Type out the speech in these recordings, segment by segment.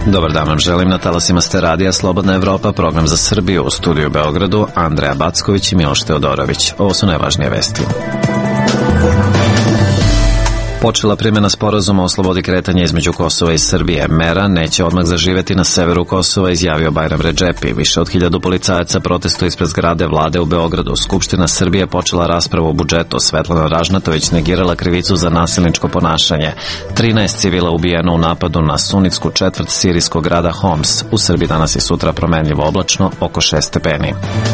Dobar dan vam želim, na talasima ste radija Slobodna Evropa, program za Srbiju, u studiju u Beogradu, Andreja Backović i Miloš Teodorović. Ovo su najvažnije vesti. Počela primjena sporazuma o slobodi kretanja između Kosova i Srbije. Mera neće odmah zaživeti na severu Kosova, izjavio Bajram Redžepi. Više od 1000 policajaca protestuje ispred zgrade vlade u Beogradu. Skupština Srbije počela raspravu o budžetu. Svetlana Ražnatović negirala krivicu za nasilničko ponašanje. 13 civila ubijeno u napadu na sunitsku četvrt sirijskog grada Homs. U Srbiji danas i sutra promenljivo oblačno, oko 6 stepeni.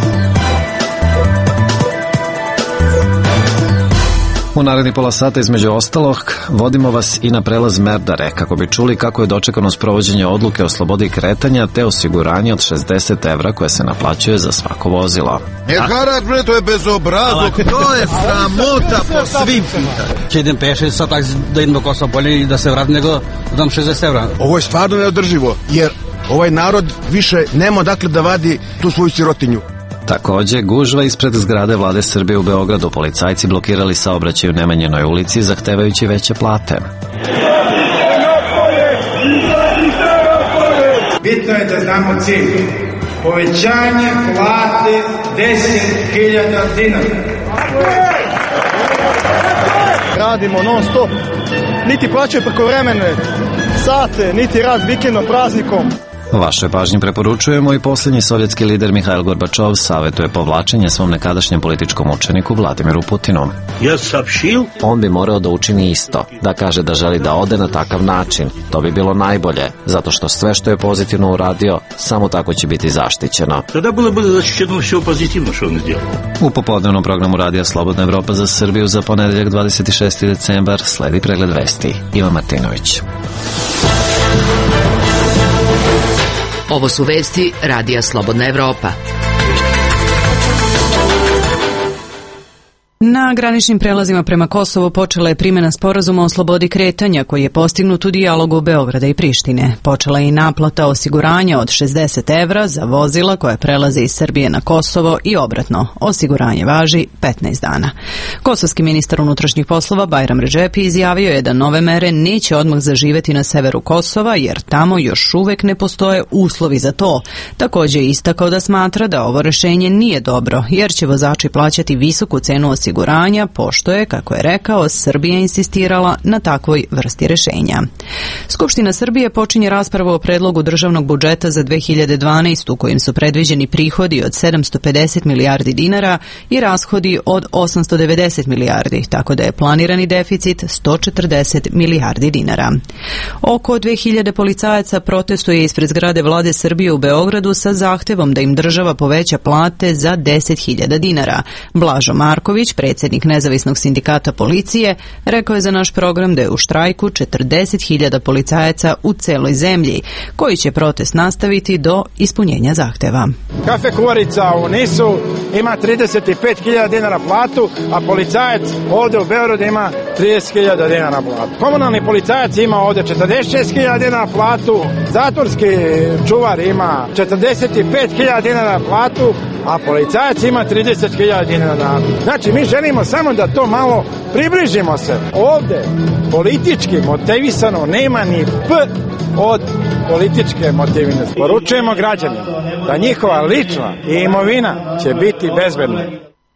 U naredni pola sata između ostalog vodimo vas i na prelaz Merdare kako bi čuli kako je dočekano sprovođenje odluke o slobodi kretanja te osiguranje od 60 evra koje se naplaćuje za svako vozilo. Harak, bre, to je bezobrazluk, to je sramota po svim pitanjima. Će idem peše sad tak da idem do Kosova bolje i da se vratim nego da dam 60 evra. Ovo je stvarno neodrživo, jer ovaj narod više nema odakle da vadi tu svoju sirotinju. Takođe, gužva ispred zgrade vlade Srbije u Beogradu. Policajci blokirali saobraćaj u Nemanjinoj ulici zahtevajući veće plate. Bitno je da znamo cilj. Povećanje plate 10.000 dinara. Radimo non stop. Niti plaćaju prekovremene sate, niti rad vikendom, praznikom. Vaše pažnje preporučujemo i posljednji sovjetski lider Mihail Gorbačov savjetuje povlačenje svom nekadašnjem političkom učeniku Vladimiru Putinu. On bi morao da učini isto, da kaže da želi da ode na takav način. To bi bilo najbolje, zato što sve što je pozitivno uradio, samo tako će biti zaštićeno. Tada bude zaštićeno sve pozitivno što on zdjelo. U popodnevnom programu Radija Slobodna Evropa za Srbiju za ponedeljak 26. decembar sledi pregled vesti. Ivan Martinović. Ovo su vesti Radija Slobodna Evropa. Na graničnim prelazima prema Kosovu počela je primjena sporazuma o slobodi kretanja koji je postignut u dijalogu Beograda i Prištine. Počela je i naplata osiguranja od 60 evra za vozila koje prelaze iz Srbije na Kosovo i obratno. Osiguranje važi 15 dana. Kosovski ministar unutrašnjih poslova Bajram Redžepi izjavio je da nove mere neće odmah zaživeti na severu Kosova jer tamo još uvek ne postoje uslovi za to. Također je istakao da smatra da ovo rešenje nije dobro jer će vozači plaćati visoku cenu osiguranja, pošto je, kako je rekao, Srbija insistirala na takvoj vrsti rešenja. Skupština Srbije počinje raspravu o predlogu državnog budžeta za 2012. u kojim su predviđeni prihodi od 750 milijardi dinara i rashodi od 890 milijardi, tako da je planirani deficit 140 milijardi dinara. Oko 2000 policajaca protestuje ispred zgrade vlade Srbije u Beogradu sa zahtevom da im država poveća plate za 10.000 dinara. Blažo Marković, predsjednik nezavisnog sindikata policije, rekao je za naš program da je u štrajku 40.000 policajaca u celoj zemlji, koji će protest nastaviti do ispunjenja zahteva. Kafe Kuvarica u Nisu ima 35.000 dinara platu, a policajac ovdje u Beogradu ima 30.000 dinara platu. Komunalni policajac ima ovdje 46.000 dinara platu, zatvorski čuvar ima 45.000 dinara platu, a policajac ima 30.000 dinara. Znači, mi želimo samo da to malo približimo se. Ovdje politički motivisano nema ni P od političke motivine. Poručujemo građanima da njihova lična imovina će biti bezbedna.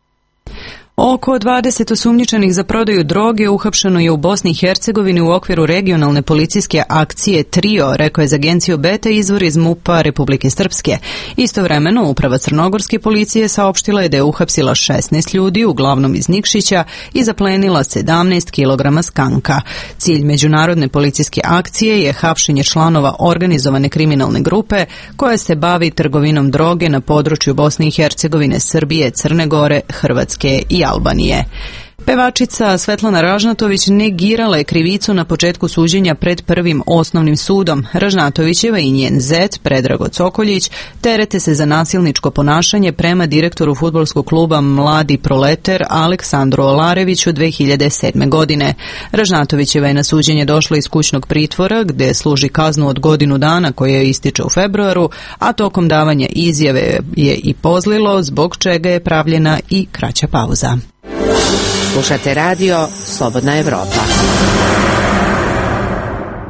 Oko 20 osumnjičenih za prodaju droge uhapšeno je u Bosni i Hercegovini u okviru regionalne policijske akcije Trio, rekao je za agenciju Beta izvor iz MUP-a Republike Srpske. Istovremeno, uprava crnogorske policije saopštila je da je uhapsila 16 ljudi, uglavnom iz Nikšića, i zaplenila 17 kilograma skanka. Cilj međunarodne policijske akcije je hapšenje članova organizovane kriminalne grupe koja se bavi trgovinom droge na području Bosne i Hercegovine, Srbije, Crne Gore, Hrvatske i Albanije. Pevačica Svetlana Ražnatović negirala je krivicu na početku suđenja pred Prvim osnovnim sudom. Ražnatovićeva i njen zet, Predrago Cokoljić, terete se za nasilničko ponašanje prema direktoru fudbalskog kluba Mladi Proleter Aleksandru Olareviću 2007. godine. Ražnatovićeva je na suđenje došla iz kućnog pritvora, gde služi kaznu od godinu dana koja je ističe u februaru, a tokom davanja izjave je i pozlilo, zbog čega je pravljena i kraća pauza. Slušate radio Slobodna Evropa.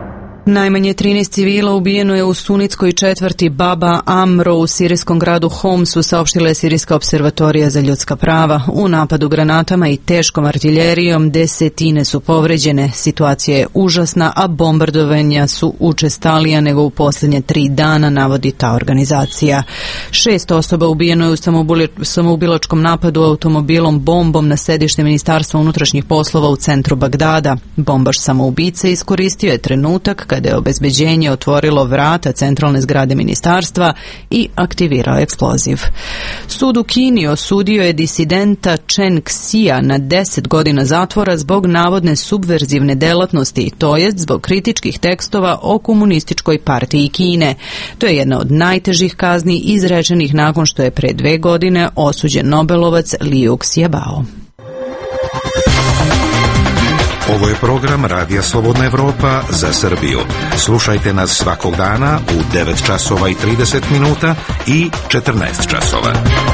Najmanje 13 civila ubijeno je u sunitskoj četvrti Baba Amro u sirijskom gradu Homsu, saopštila je Sirijska observatorija za ljudska prava. U napadu granatama i teškom artiljerijom desetine su povređene. Situacija je užasna, a bombardovanja su učestalija nego u posljednje 3 dana, navodi ta organizacija. 6 osoba ubijeno je u samoubilačkom napadu automobilom bombom na sedište Ministarstva unutrašnjih poslova u centru Bagdada. Bombaš samoubice iskoristio je trenutak kada je obezbeđenje otvorilo vrata centralne zgrade ministarstva i aktivirao eksploziv. Sud u Kini osudio je disidenta Chen Xia na 10 godina zatvora zbog navodne subverzivne delatnosti, to jest zbog kritičkih tekstova o komunističkoj partiji Kine. To je jedna od najtežih kazni izrečenih nakon što je pre 2 godine osuđen Nobelovac Liu Xiaobao. Ovo je program Radija Slobodna Evropa za Srbiju. Slušajte nas svakog dana u 9 časova i 30 minuta i 14 časova.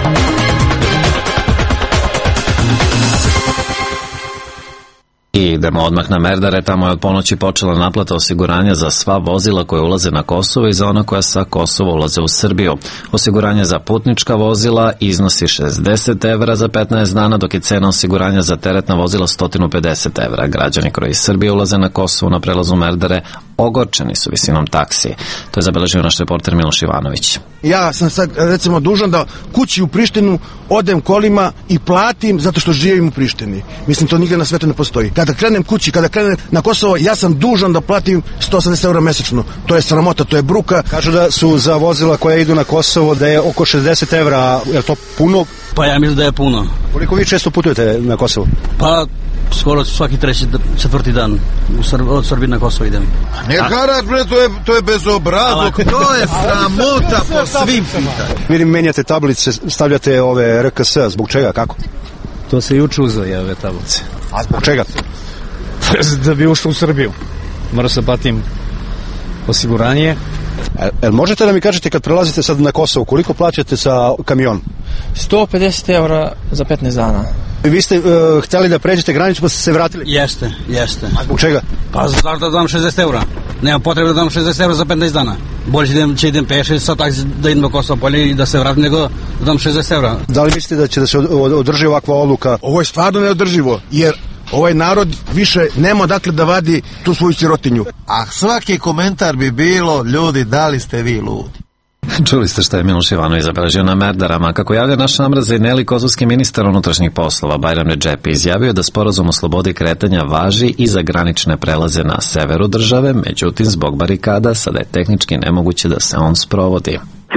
I idemo odmah na Merdare, tamo je od ponoći počela naplata osiguranja za sva vozila koje ulaze na Kosovo i za ona koja sa Kosova ulaze u Srbiju. Osiguranje za putnička vozila iznosi 60 evra za 15 dana, dok je cena osiguranja za teretna vozila 150 evra. Građani koji iz Srbije ulaze na Kosovo na prelazu Merdare ogorčeni su visinom taksije. To je zabeležio naš reporter Miloš Ivanović. Ja sam sad recimo dužan da kući u Prištinu odem kolima i platim zato što živim u Prištini. Mislim, to nigde na svetu ne postoji. Kada krenem kući, kada krenem na Kosovo, ja sam dužan da platim 180 evra mesečno. To je sramota, to je bruka. Kažu da su za vozila koja idu na Kosovo da je oko 60 evra. Je to puno? Pa ja mislim da je puno. Koliko vi često putujete na Kosovo? Pa skoro svaki 3-4 dan od Srbije na Kosovo idem. Ne garat, bre, to je bezobrazluk, to je sramota po svim pitanjima. Vidim, menjate tablice, stavljate ove RKS, zbog čega, kako? To se juče uzeo, ove tablice. A zbog čega? Da bi ušlo u Srbiju. Mora se platim osiguranje. Možete da mi kažete kad prelazite sad na Kosovo, koliko plaćate sa kamion? 150 evra za 15 dana. Vi ste htjeli da pređete granicu pa ste se vratili? Jeste. A zbog čega? Pa zašto da dam 60 evra? Nema potrebe da dam 60 evra za 15 dana. Bolje će idem peše sa taksi da idem do Kosova polje i da se vratim nego da dam 60 evra. Da li mislite da će da se održi ovakva odluka? Ovo je stvarno neodrživo, jer ovaj narod više nema dakle da vadi tu svoju sirotinju. A svaki komentar bi bilo, ljudi, da li ste vi ludi? Čuli ste što je Miloš Ivanović zabeležio na Merdarama. Kako javlja naš namrazajneli, kosovski ministar unutrašnjih poslova Bajram Redžepi izjavio da sporazum o slobodi kretanja važi i za granične prelaze na severu države, međutim zbog barikada sada je tehnički nemoguće da se on sprovodi.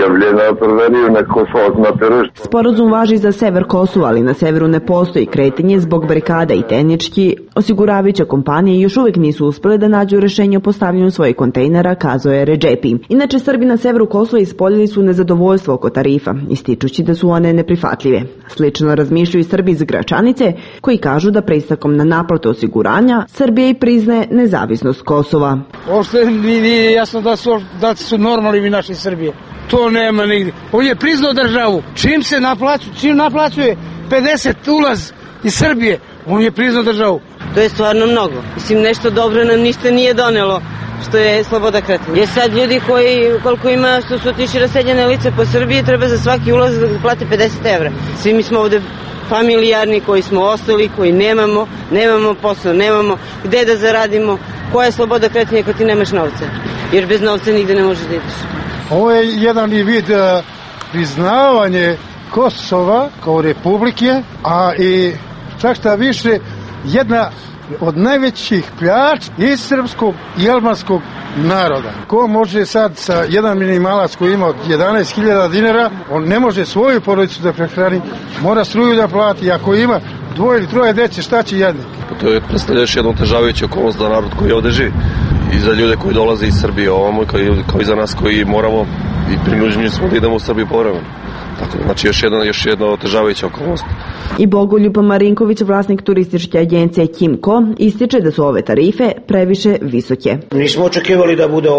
Sporazum važi za sever Kosova, ali na severu ne postoji kretanje zbog barikada i tehnički osiguravajuće kompanije još uvijek nisu uspjele da nađu rješenje o postavljanju svojih kontejnera, kazao je Redžepi. Inače, Srbi na severu Kosova ispoljili su nezadovoljstvo oko tarifa, ističući da su one neprihvatljive. Slično razmišljaju i Srbi iz Gračanice, koji kažu da pristakom na naplatu osiguranja Srbija i priznaje nezavisnost Kosova. Uopšte nije jasno da su normalni naši Srbije. To nema nigdje. On je priznao državu. Čim naplaćuje 50 ulaz iz Srbije, on je priznao državu. To je stvarno mnogo. Mislim, nešto dobro nam ništa nije donelo, što je sloboda kretanja. Jer sad ljudi koji, koliko ima, što su otišli raseljene lice po Srbiji, treba za svaki ulaz da plate 50 evra. Svi mi smo ovde familijarni koji smo ostali, koji nemamo posao, nemamo gde da zaradimo. Koja je sloboda kretanja kad ti nemaš novca? Jer bez novca nigde ne možeš da ideš. Ovo je jedan vid priznavanje Kosova kao republike, a i čak šta više jedna od najvećih pljački iz srpskog i albanskog naroda. Ko može sad sa jedan minimalac koji ima 11.000 dinara, on ne može svoju porodicu da prehrani, mora struju da plati, ako ima 2 ili 3 dece, šta će jednik? To je predstavlja još jednu otežavajuću okolnost za narod koji ovde živi i za ljude koji dolaze iz Srbije ovamo, kao i za nas koji moramo i prinuđeni smo da idemo u Srbiju povremeno. Znači još jedna otežavajuća okolnost. I Bogoljub Marinković, vlasnik turističke agencije Kimco, ističe da su ove tarife previše visoke. Nismo očekivali da bude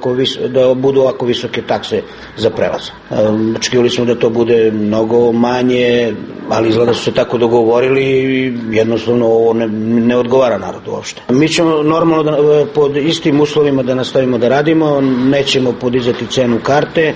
da budu ovako visoke takse za prelaz. Očekivali smo da to bude mnogo manje, ali izgleda su se tako dogovorili i jednostavno ovo ne odgovara narodu uopšte. Mi ćemo normalno pod istim uslovima da nastavimo da radimo, nećemo podizati cenu karte,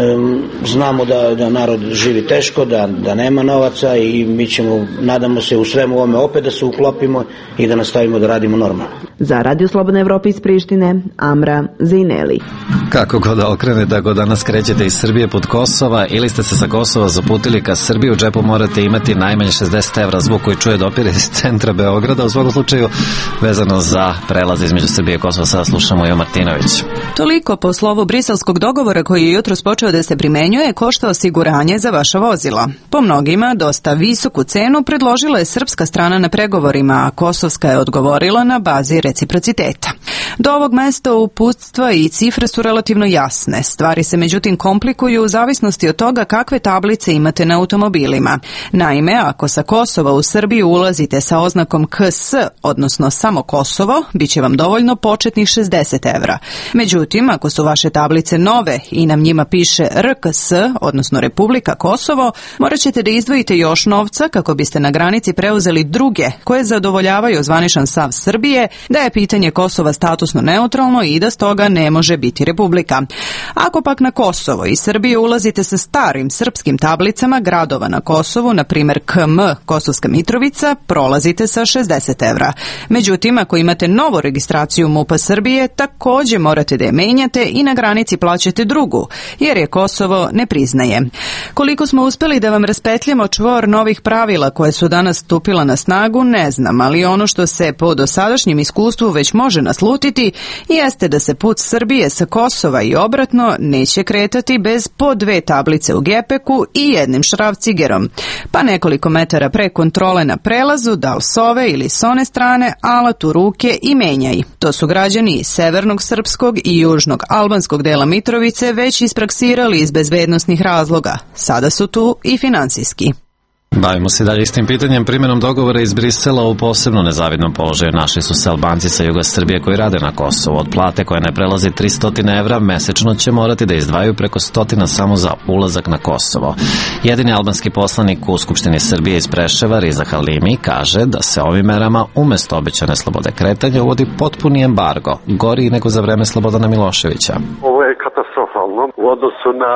znamo da narod živi teško, da nema novaca i mi ćemo, nadamo se u svemu ovome opet da se uklopimo i da nastavimo da radimo normalno. Za Radio Slobodna Evropa iz Prištine, Amra Zejneli. Kako god okrenete, ako danas krećete iz Srbije pod Kosova ili ste se sa Kosova zaputili ka Srbiji, u džepu morate imati najmanje 60 evra, zvuk koji čuje dopire iz centra Beograda. U svakom slučaju, vezano za prelaz između Srbije i Kosova, sada slušamo Jo Martinović. Toliko po slovu briselskog dogovora koji je jutros počeo da se primenjuje košta osiguranje za vaša vozila. Po mnogima dosta visoku cenu predložila je srpska strana na pregovorima, a kosovska je odgovorila na bazi reciprociteta. Do ovog mesta uputstva i cifre su relativno jasne. Stvari se međutim komplikuju u zavisnosti od toga kakve tablice imate na automobilima. Naime, ako sa Kosova u Srbiju ulazite sa oznakom KS, odnosno samo Kosovo, bit će vam dovoljno početnih 60 evra. Međutim, ako su vaše tablice nove i nam njima piše RKS, odnosno Republika Kosovo, morat ćete da izdvojite još novca kako biste na granici preuzeli druge koje zadovoljavaju zvaničan stav Srbije da je pitanje Kosova statusno neutralno i da stoga ne može biti republika. Ako pak na Kosovo i Srbiju ulazite sa starim srpskim tablicama gradova na Kosovu, na primjer KM Kosovska Mitrovica, prolazite sa 60 evra. Međutim, ako imate novu registraciju MUP-a Srbije, također morate da je menjate i na granici plaćate drugu, jer je Kosovo ne priznaje. Koliko smo uspeli da vam raspetljamo čvor novih pravila koje su danas stupila na snagu, ne znam, ali ono što se po dosadašnjem iskustvu već može naslutiti jeste da se put Srbije sa Kosova i obratno neće kretati bez po dve tablice u gepeku i jednim šrafcigerom, pa nekoliko metara pre kontrole na prelazu, da li s ove ili s one strane, alat u ruke i menjaj. To su građani iz severnog srpskog i južnog albanskog dela Mitrovice već ispraksirali iz bezbednosnih razloga. Sada su tu i finansijski. Bavimo se dalje istim pitanjem. Primjenom dogovora iz Brisela u posebno nezavidnom položaju našli su se Albanci sa juga Srbije koji rade na Kosovu. Od plate koja ne prelazi 300 evra mesečno će morati da izdvajaju preko 100 samo za ulazak na Kosovo. Jedini albanski poslanik u Skupštini Srbije iz Preševa, Riza Halimi, kaže da se ovim merama umesto obećane slobode kretanja uvodi potpuni embargo, gori nego za vreme Slobodana Miloševića. Ovo je katastrofalno u odnosu na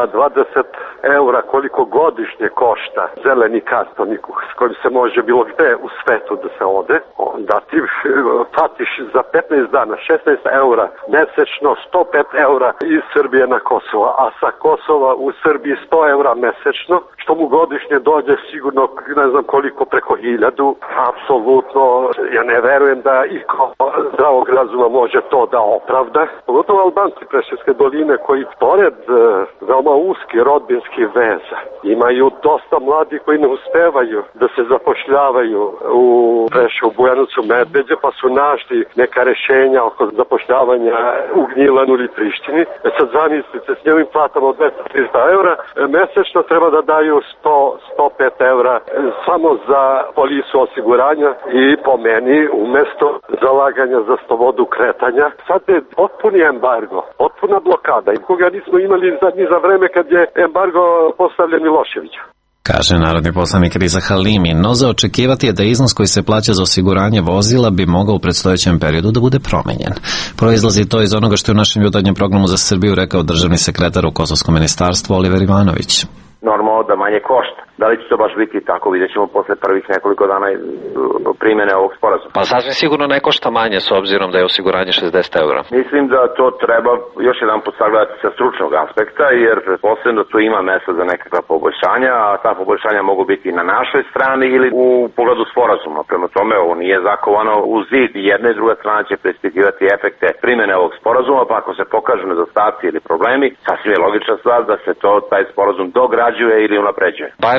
20 eura koliko godišnje košta zeleni kartonik s kojim se može bilo gde u svetu da se ode, onda ti platiš za 15 dana 16 eura mesečno, 105 eura iz Srbije na Kosovo, a sa Kosova u Srbiji 100 eura mesečno, što mu godišnje dođe sigurno ne znam koliko, preko 1000. Apsolutno, ja ne verujem da iko zdravog razuma može to da opravda. Pogotovo Albanci Preševske doline koji pored veoma uski rodbinski veza imaju dosta mladi koji ne uspevaju da se zapošljavaju u Preševu, Bujanovcu, Medveđe, pa su našli neka rešenja oko zapošljavanja u Gnjilanu ili Prištini. Sad zamislite, s njegovim platama od 200-300 eura mesečno treba da daju 100-105 eura samo za polisu osiguranja i po meni umesto zalaganja za slobodu kretanja. Sad je potpuni embargo, potpuna blokada i koga nismo imali ni za vreme kad je embargo postavljen Miloševića. Kaže narodni poslanik Riza Halimi, no za očekivati je da iznos koji se plaća za osiguranje vozila bi mogao u predstojećem periodu da bude promenjen. Proizlazi to iz onoga što je u našem jutarnjem programu za Srbiju rekao državni sekretar u Kosovskom ministarstvu Oliver Ivanović. Normalno da manje košta. Da li će to baš biti tako, vidjet ćemo posle prvih nekoliko dana primjene ovog sporazuma. Pa sasvim sigurno ne košta manje s obzirom da je osiguranje 60 eura. Mislim da to treba još jedan put sagledati sa stručnog aspekta, jer pretpostavljam da tu ima mesta za nekakva poboljšanja, a ta poboljšanja mogu biti na našoj strani ili u pogledu sporazuma. Prema tome, ovo nije zakovano u zid. Jedna i druga strana će preispitivati efekte primjene ovog sporazuma, pa ako se pokažu nedostaci ili problemi, sasvim je logična stvar da se taj sporazum dograđuje ili unapređuje. Bajram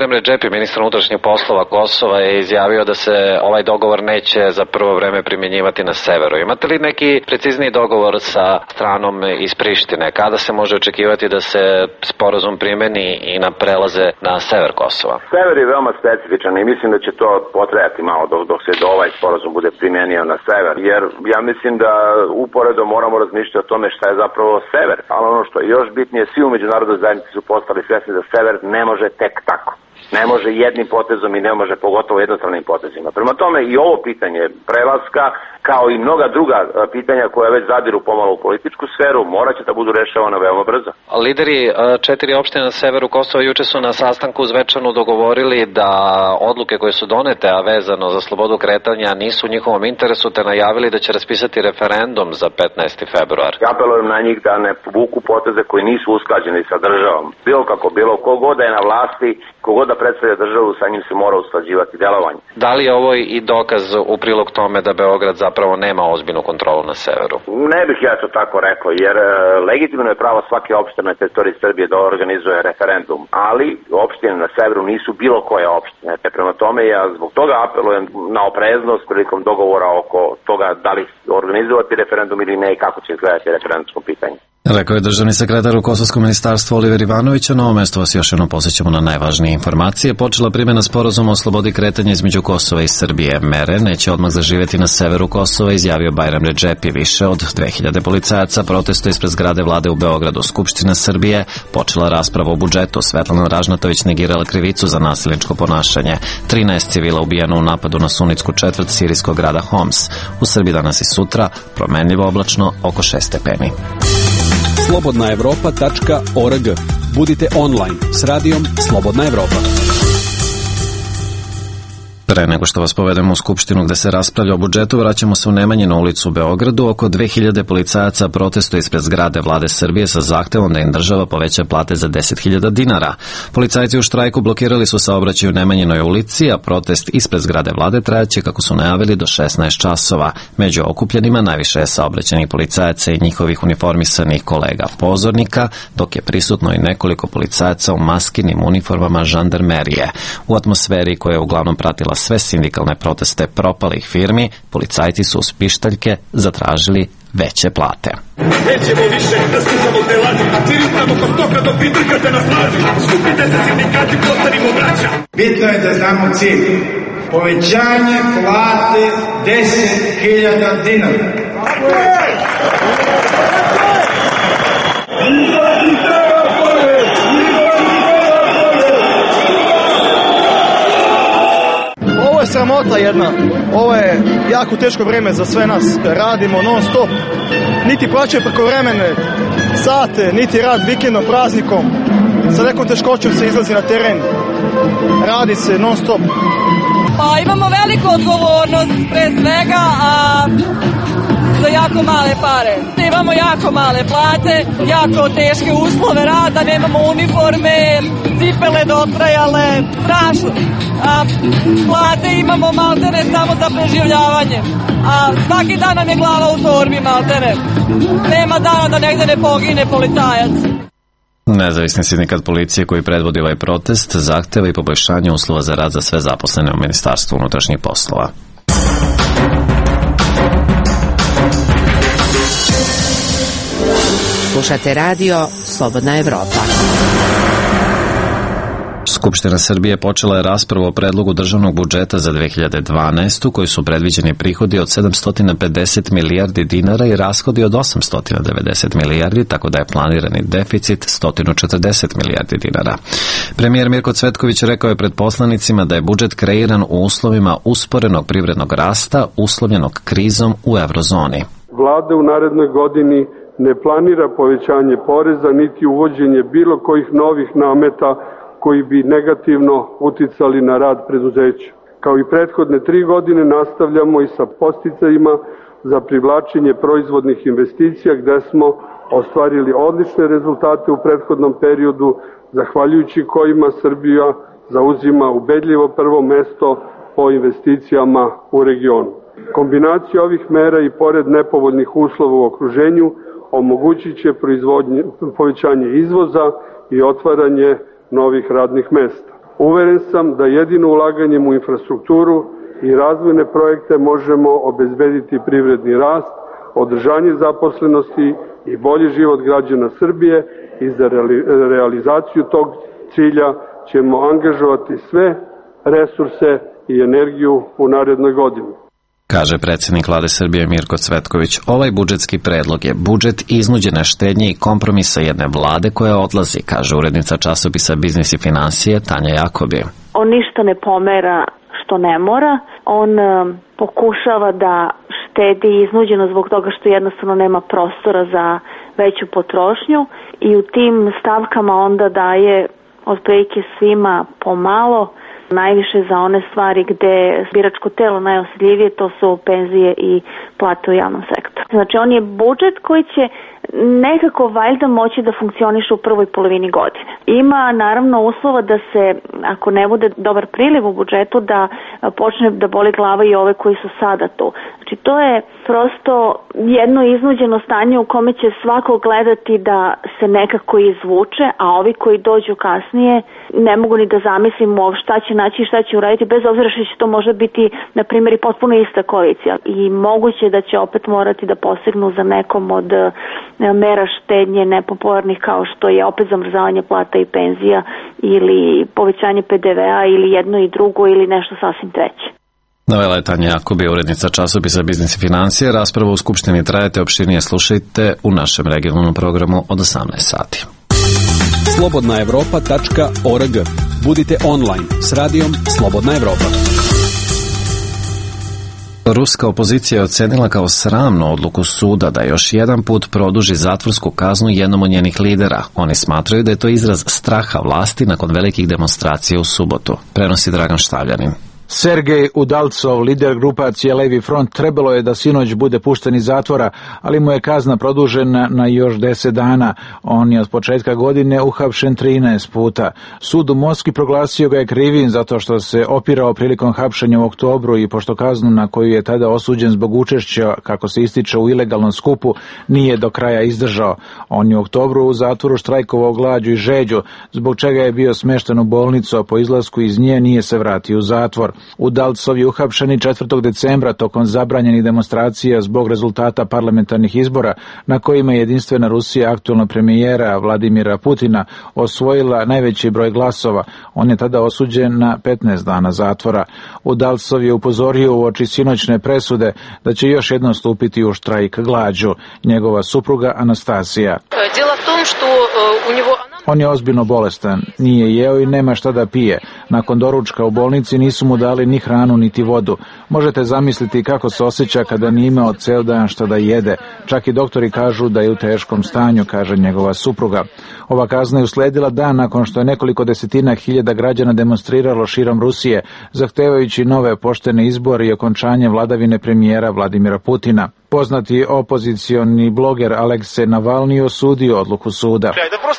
Bajram Redžepi, ministar unutrašnjih poslova Kosova, je izjavio da se ovaj dogovor neće za prvo vreme primjenjivati na severu. Imate li neki precizniji dogovor sa stranom iz Prištine? Kada se može očekivati da se sporazum primeni i na prelaze na sever Kosova? Sever je veoma specifičan i mislim da će to potrajati malo dok se do ovaj sporazum bude primenio na sever, jer ja mislim da uporedo moramo razmišljati o tome šta je zapravo sever, ali ono što je još bitnije, svi u međunarodnoj zajednici su postali svesni da sever ne može tek tako. Ne može jednim potezom i ne može pogotovo jednostranim potezima. Prema tome i ovo pitanje prelaska, kao i mnoga druga pitanja koja već zadiru pomalo u političku sferu, morat će da budu rešavana veoma brzo. Lideri 4 opštine na severu Kosova juče su na sastanku u Zvečanu dogovorili da odluke koje su donete, a vezano za slobodu kretanja, nisu u njihovom interesu, te najavili da će raspisati referendum za 15. februar. Ja apelujem na njih da ne povuku poteze koji nisu usklađeni sa državom. Bilo kako bilo, kogod da je na vlasti, kogod da predstavlja državu, sa njim se mora usklađivati delovanje. Da li je ovo i dokaz u prilog tome da Beograd zapravo nema ozbiljnu kontrolu na severu? Ne bih ja to tako rekao, jer legitimno je pravo svake opštine na teritoriji Srbije da organizuje referendum, ali opštine na severu nisu bilo koje opštine. Prema tome ja zbog toga apelujem na opreznost prilikom dogovora oko toga da li organizovati referendum ili ne i kako će izgledati referendumsko pitanje. Rekao je državni sekretar u Kosovskom ministarstvu Oliver Ivanović. Na ovo mesto vas još jednom posjećamo na najvažnije informacije. Počela primjena sporazuma o slobodi kretanja između Kosova i Srbije. Mere neće odmah zaživjeti na severu Kosova, izjavio Bajram Redžepi. Više od 2000 policajaca protestuje ispred zgrade vlade u Beogradu. Skupština Srbije počela raspravu o budžetu. Svetlana Ražnatović negirala krivicu za nasilničko ponašanje. 13 civila ubijeno u napadu na sunitsku četvrt sirijskog grada Homs. U Srbiji danas i sutra promenljivo oblačno oko 6 stepeni. slobodnaevropa.org. Budite online s radijom Slobodna Evropa. Pre nego što vas povedemo u Skupštinu gde se raspravlja o budžetu, vraćamo se u Nemanjinu ulicu u Beogradu. Oko 2000 policajaca protestuje ispred zgrade vlade Srbije sa zahtevom da im država poveća plate za 10.000 dinara. Policajci u štrajku blokirali su saobraćaj u Nemanjinoj ulici, a protest ispred zgrade vlade trajaće, kako su najavili, do 16 časova. Među okupljenima najviše je saobraćajnih policajaca i njihovih uniformisanih kolega pozornika, dok je prisutno i nekoliko policajaca u maskinim uniformama žandarmerije. U atmosferi koja je uglavnom pratila sve sindikalne proteste propalih firmi, policajci su uz pištaljke zatražili veće plate. Nećemo više da slušamo te laži, ciristamo kod toka dok vi trkate na plaži. Skupite se sindikati, postanimo braća. Bitno je da znamo cilj. Povećanje plate 10.000 dinara. Ovo je sramota jedna, ovo je jako teško vreme za sve nas, radimo non stop, niti plaćaju prekovremene sate, niti rad vikendom, praznikom, sa nekom teškoćom se izlazi na teren, radi se non stop. Pa imamo veliku odgovornost pre svega, za jako male pare. Imamo jako male plate, jako teške uslove rada, nemamo uniforme, cipele dotrajale, strašno. Plate imamo maltene samo za preživljavanje. A svaki dan nam je glava u torbi maltene. Nema dana da negde ne pogine policajac. Nezavisni sindikat policije koji predvodi ovaj protest zahteva i poboljšanje uslova za rad za sve zaposlene u Ministarstvu unutrašnjih poslova. Slušate radio Slobodna Evropa. Skupština Srbije počela je raspravu o predlogu državnog budžeta za 2012. koji su predviđeni prihodi od 750 milijardi dinara i rashodi od 890 milijardi, tako da je planirani deficit 140 milijardi dinara. Premijer Mirko Cvetković rekao je pred poslanicima da je budžet kreiran u uslovima usporenog privrednog rasta uslovljenog krizom u eurozoni. Vlada u narednoj godini ne planira povećanje poreza niti uvođenje bilo kojih novih nameta koji bi negativno uticali na rad preduzeća. Kao i prethodne 3 godine nastavljamo i sa podsticajima za privlačenje proizvodnih investicija gde smo ostvarili odlične rezultate u prethodnom periodu, zahvaljujući kojima Srbija zauzima ubedljivo prvo mesto po investicijama u regionu. Kombinacija ovih mera i pored nepovoljnih uslova u okruženju omogućit će povećanje izvoza i otvaranje novih radnih mesta. Uveren sam da jedino ulaganjem u infrastrukturu i razvojne projekte možemo obezbediti privredni rast, održanje zaposlenosti i bolji život građana Srbije i za realizaciju tog cilja ćemo angažovati sve resurse i energiju u narednoj godini. Kaže predsjednik Vlade Srbije Mirko Cvetković. Ovaj budžetski predlog je budžet iznuđene štednje i kompromisa jedne vlade koja odlazi, kaže urednica časopisa Biznis i financije Tanja Jakobi. On ništa ne pomera što ne mora, on pokušava da štedi iznuđeno zbog toga što jednostavno nema prostora za veću potrošnju i u tim stavkama onda daje otprilike svima pomalo, najviše za one stvari gde biračko telo najosjetljivije, to su penzije i plate u javnom sektoru. Znači on je budžet koji će nekako valjda moći da funkcioniše u prvoj polovini godine. Ima naravno uslova da se, ako ne bude dobar priliv u budžetu, da počne da boli glava i ove koji su sada tu. Znači to je prosto jedno iznuđeno stanje u kome će svako gledati da se nekako izvuče, a ovi koji dođu kasnije ne mogu ni da zamislimo šta će naći i šta će uraditi, bez obzira što će to možda biti, na primjer, i potpuno ista koalicija. I moguće da će opet morati da posegnu za nekom od mera štednje nepopularnih kao što je opet zamrzavanje plata i penzija ili povećanje PDV-a ili jedno i drugo ili nešto sasvim treće. Navela je Tanja Jakobi, urednica časopisa Biznis i financije. Rasprava u Skupštini trajete, opširnije slušajte u našem regionalnom programu od 18 sati. Slobodnaevropa.org. Budite online s radijom Slobodna Evropa. Ruska opozicija je ocenila kao sramnu odluku suda da još jedan put produži zatvorsku kaznu jednom od njenih lidera. Oni smatraju da je to izraz straha vlasti nakon velikih demonstracija u subotu. Prenosi Dragan Štavljanin. Sergej Udalcov, lider grupacije Levi front, trebalo je da sinoć bude pušten iz zatvora, ali mu je kazna produžena na još 10 dana. On je od početka godine uhapšen 13 puta. Sud u Moskvi proglasio ga je krivim zato što se opirao prilikom hapšenja u oktobru i pošto kaznu na koju je tada osuđen zbog učešća, kako se ističe, u ilegalnom skupu, nije do kraja izdržao. On je u oktobru u zatvoru štrajkovao glađu i žeđu, zbog čega je bio smešten u bolnicu, a po izlasku iz nje nije se vratio u zatvor. Udalcov je uhapšeni 4. decembra tokom zabranjenih demonstracija zbog rezultata parlamentarnih izbora na kojima je jedinstvena Rusija aktualna premijera Vladimira Putina osvojila najveći broj glasova. On je tada osuđen na 15 dana zatvora. Udalcov je upozorio uoči sinoćne presude da će još jednom stupiti u štrajk glađu. Njegova supruga Anastasija. On je ozbiljno bolestan, nije jeo i nema šta da pije. Nakon doručka u bolnici nisu mu dali ni hranu niti vodu. Možete zamisliti kako se osjeća kada nije imao ceo dan šta da jede. Čak i doktori kažu da je u teškom stanju, kaže njegova supruga. Ova kazna je usledila dan nakon što je nekoliko desetina hiljada građana demonstriralo širom Rusije, zahtevajući nove poštene izbore i okončanje vladavine premijera Vladimira Putina. Poznati opozicioni bloger Aleksej Navalni osudio odluku suda.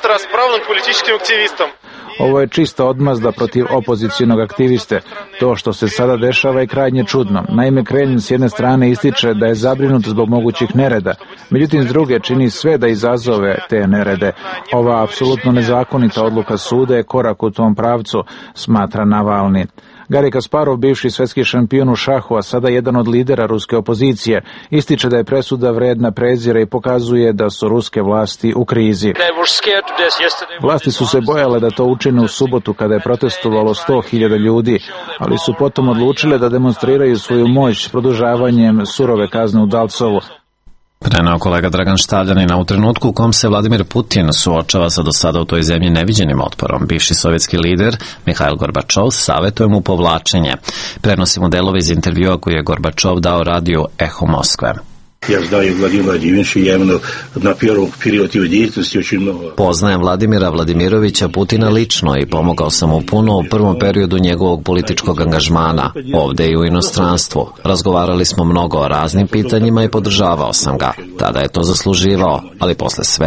Ovo je čista odmazda protiv opozicijonog aktiviste. To što se sada dešava je krajnje čudno. Naime, Kremlj s jedne strane ističe da je zabrinut zbog mogućih nereda, međutim s druge čini sve da izazove te nerede. Ova apsolutno nezakonita odluka suda je korak u tom pravcu, smatra Navalni. Garij Kasparov, bivši svetski šampion u šahu, a sada jedan od lidera ruske opozicije, ističe da je presuda vredna prezira i pokazuje da su ruske vlasti u krizi. Vlasti su se bojale da to učine u subotu kada je protestovalo 100.000 ljudi, ali su potom odlučile da demonstriraju svoju moć produžavanjem surove kazne Udalcovu. Preneo kolega Dragan Štavljanin. U trenutku u kom se Vladimir Putin suočava sa do sada u toj zemlji neviđenim otporom, bivši sovjetski lider Mihail Gorbačov savjetuje mu povlačenje. Prenosimo delove iz intervjua koji je Gorbačov dao radiju Eho Moskve. Ja znaju Vladimira Vladimirovića javno na prvom periodu djelatnosti очень mnogo. Poznajem Vladimira Vladimirovića Putina lično i pomogao sam mu puno u prvom periodu njegovog političkog angažmana, ovde i u inostranstvu. Razgovarali smo mnogo o raznim pitanjima i podržavao sam ga. Tada je to zasluživao, ali posle svega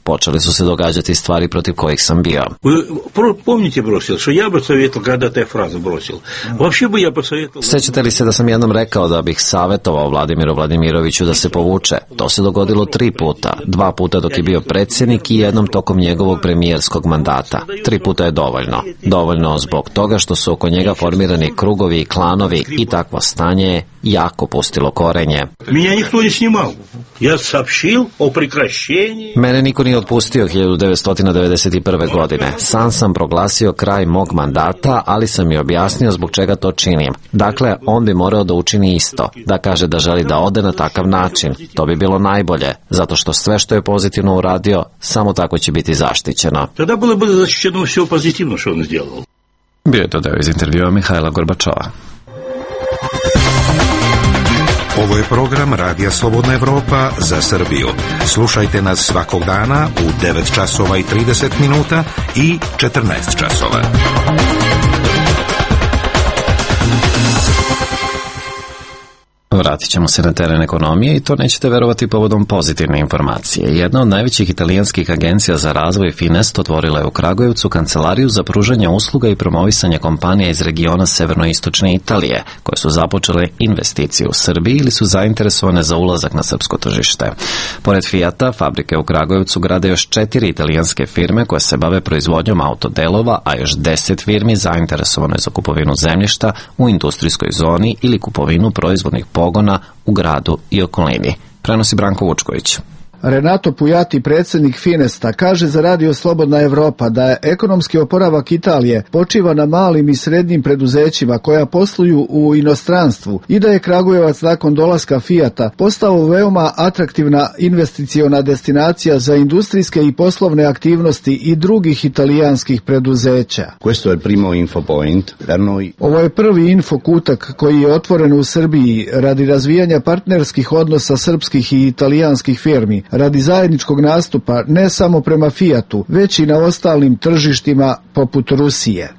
počeli su se događati stvari protiv kojih sam bio. Помните, бросил, что я бы советовал, когда ты фразу бросил. Вообще бы я посоветовал. Sećate li se da sam jednom rekao da bih savjetovao Vladimiru Vladimiroviću da se povuče? To se dogodilo 3 puta. 2 puta dok je bio predsjednik i jednom tokom njegovog premijerskog mandata. 3 puta je dovoljno. Dovoljno zbog toga što su oko njega formirani krugovi i klanovi i takvo stanje je jako pustilo korenje. Меня никто не снимал. Я сообщил о прекращении. Mene niko nije otpustio 1991. godine. Sam proglasio kraj mog mandata, ali sam i objasnio zbog čega to činim. Dakle, on bi morao da učini isto. Da kaže da želi da ode na takav način. To bi bilo najbolje, zato što sve što je pozitivno uradio, samo tako će biti zaštićeno. Тогда было бы защищено все позитивно, что он сделал. Bio je to deo iz intervjua Mihajla Gorbačova. Ovo je program Radija Slobodna Evropa za Srbiju. Slušajte nas svakog dana u 9 časova i 30 minuta i 14 časova. Vratit ćemo se na teren ekonomije i to nećete verovati povodom pozitivne informacije. Jedna od najvećih italijanskih agencija za razvoj Finest otvorila je u Kragujevcu kancelariju za pružanje usluga i promovisanje kompanija iz regiona severnoistočne Italije, koje su započele investicije u Srbiji ili su zainteresovane za ulazak na srpsko tržište. Pored Fijata, fabrike u Kragujevcu grade još 4 italijanske firme koje se bave proizvodnjom autodelova, a još 10 firmi zainteresovano je za kupovinu zemljišta u industrijskoj zoni ili kupovinu proizvodnih pogona u gradu i okolini. Prenosi Branko Vučković. Renato Pujati, predsjednik Finesta, kaže za Radio Slobodna Evropa da je ekonomski oporavak Italije počiva na malim i srednjim preduzećima koja posluju u inostranstvu i da je Kragujevac nakon dolaska Fijata postao veoma atraktivna investiciona destinacija za industrijske i poslovne aktivnosti i drugih italijanskih preduzeća. Ovo je prvi infokutak koji je otvoren u Srbiji radi razvijanja partnerskih odnosa srpskih i italijanskih firmi, radi zajedničkog nastupa ne samo prema Fijatu, već i na ostalim tržištima poput Rusije.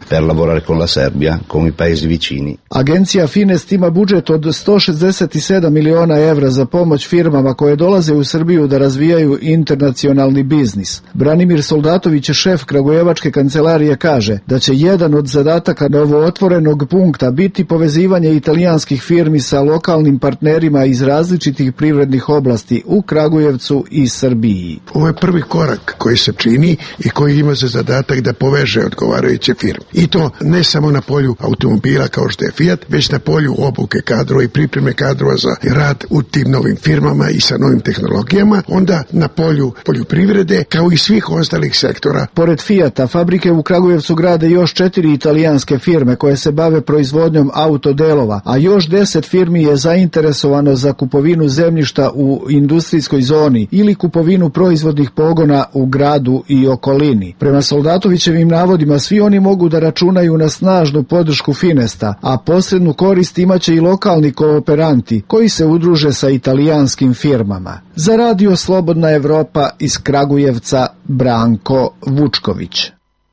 Agencija Finest ima budžet od 167 miliona evra za pomoć firmama koje dolaze u Srbiju da razvijaju internacionalni biznis. Branimir Soldatović, šef Kragujevačke kancelarije, kaže da će jedan od zadataka novootvorenog punkta biti povezivanje italijanskih firmi sa lokalnim partnerima iz različitih privrednih oblasti u Kragujevcu i Srbiji. Ovo je prvi korak koji se čini i koji ima za zadatak da poveže odgovarajuće firme. I to ne samo na polju automobila kao što je Fiat, već na polju obuke kadrova i pripreme kadrova za rad u tim novim firmama i sa novim tehnologijama, onda na polju poljoprivrede kao i svih ostalih sektora. Pored Fijata, fabrike u Kragujevcu grade još 4 italijanske firme koje se bave proizvodnjom autodelova, a još 10 firmi je zainteresovano za kupovinu zemljišta u industrijskoj zoni ili kupovinu proizvodnih pogona u gradu i okolini. Prema Soldatovićevim navodima, svi oni mogu da računaju na snažnu podršku Finesta, a posrednu korist imaće i lokalni kooperanti koji se udruže sa italijanskim firmama. Za Radio Slobodna Evropa iz Kragujevca, Branko Vučković.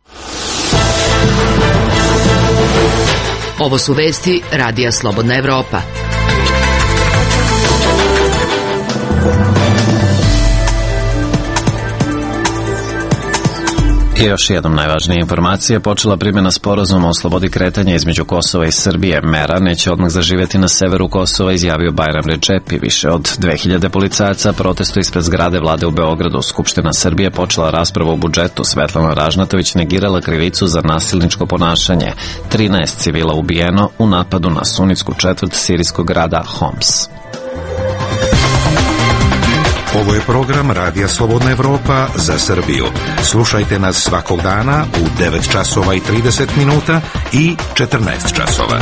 Ovo su vesti Radija Slobodna Evropa. I još jednom najvažnije informacije, počela primjena sporazuma o slobodi kretanja između Kosova i Srbije. Mera neće odmah zaživjeti na severu Kosova, izjavio Bajram Redžepi. Više od 2000 policajaca protestuje ispred zgrade vlade u Beogradu. Skupština Srbije počela raspravu o budžetu. Svetlana Ražnatović negirala krivicu za nasilničko ponašanje. 13 civila ubijeno u napadu na sunitsku četvrt sirijskog grada Homs. Ovo je program Radija Slobodna Evropa za Srbiju. Slušajte nas svakog dana u 9 časova i 30 minuta i 14 časova.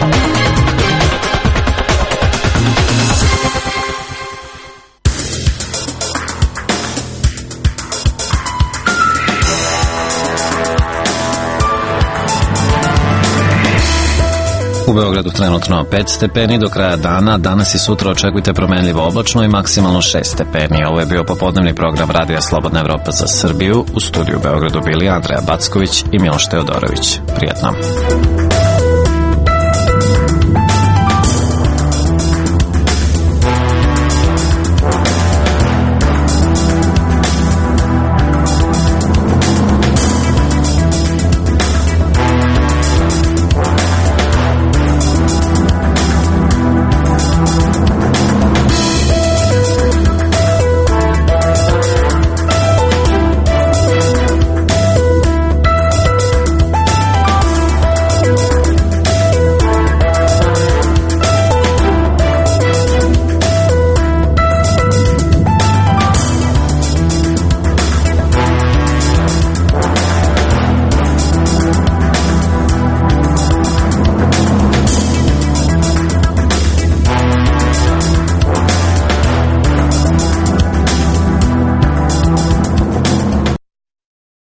U Beogradu trenutno 5 stepeni, do kraja dana, danas i sutra očekujte promenljivo oblačno i maksimalno 6 stepeni. Ovo je bio popodnevni program Radija Slobodna Evropa za Srbiju. U studiju u Beogradu bili Andreja Backović i Miloš Teodorović. Prijatno.